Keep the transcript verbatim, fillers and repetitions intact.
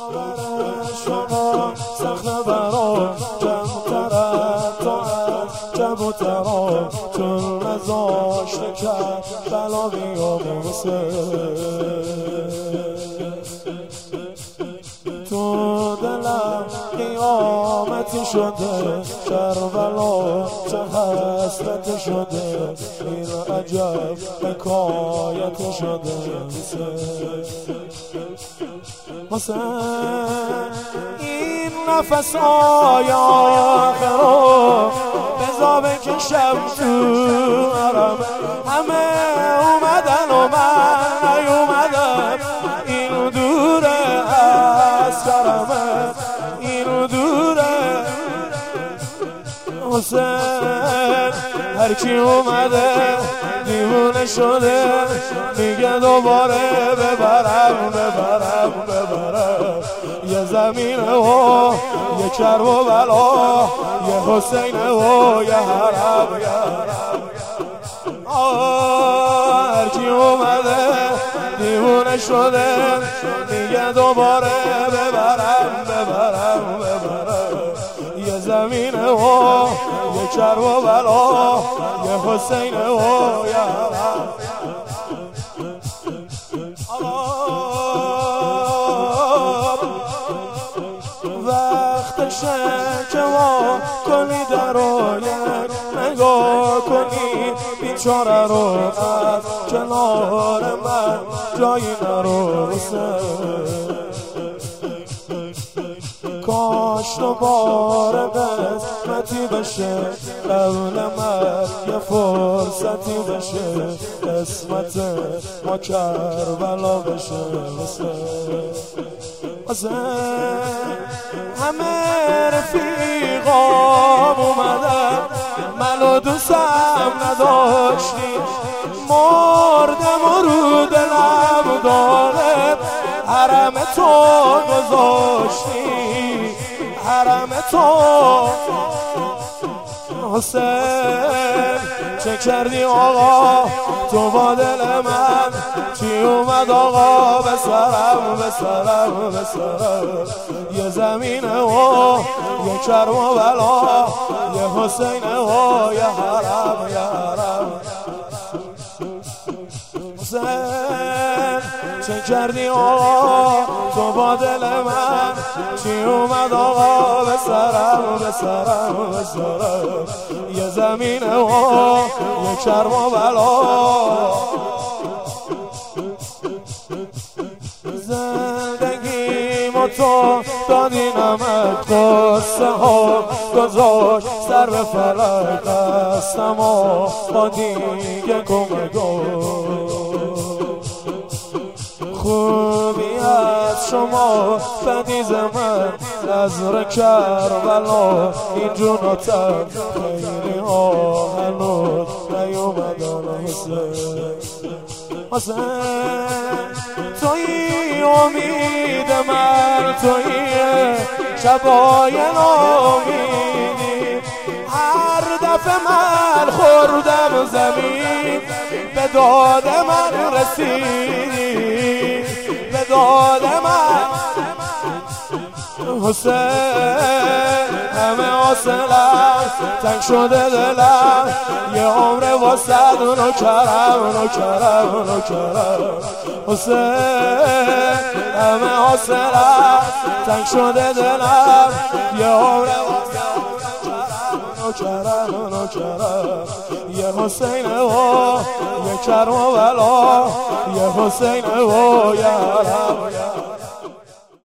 شما سخن برام کمترم تا از جب و ترام چون نزاشته کرد بلا بیاموزه تو دلم قیامتی شده کربلا چه حسرت شده این عجب حکایت شده حسین این نفس های آخر رو بزا بکشم تو حرم همه اومدن و من نیومدم این دوره از کرمه این دوره حسین هرکی اومده دیوونه شده میگه دوباره ببرم ببرم ببرم یه زمینه و یه کرب و بلا یه حسینه و یه حرم یه حرم هرکی اومده دیوونه شده میگه دوباره ببرم ببرم ببرم یه زمینه و یه کرب و بلا یه حسینه و یه حرم وقتشه که وا کنی در رو یک نگاه کنی بیچاره رو از کنار من جایی نرسه کاش دوباره قسمتی بشه قبل من یه فرصتی بشه قسمت ما کربلا بشه حسین همه رفیقام اومدن منو دوستم نداشتی مردم و رو دلم داره حرم تو گذاشتی حرم تو حسین چه کردی آقا تو با دل من چی اومد آقا به سرم به سرم به سرم یه زمینه و یه کرب و بلا یه حسینه و یه حرم یه حرم حسین چه کردی آقا تو با دل من چی اومد آقا به سرم به سرم به سرم یه زمینه و یه کرب و بلا زندگیمو تو دادی نمک قصه ها گذاشت سر به فلک دستم و با دیگه کمکو خوبی از شما بدیز من نظر کربلا این جوناتم خیلی ها هنوز نیومدن حسین حسین توی امید من توی شبای نامیدی هر دفعه من خوردم زمین به داد من رسیدی به داد من حسین همه حاصلم تنگ شده دلم یه عمر واسد نو کرم نو کرم نو کرم حسین همه حاصلم تنگ شده دلم یه عمر واسد نو کرم نو کرم یه حسینه و یه کرم و بلا یه حسینه و یه حرم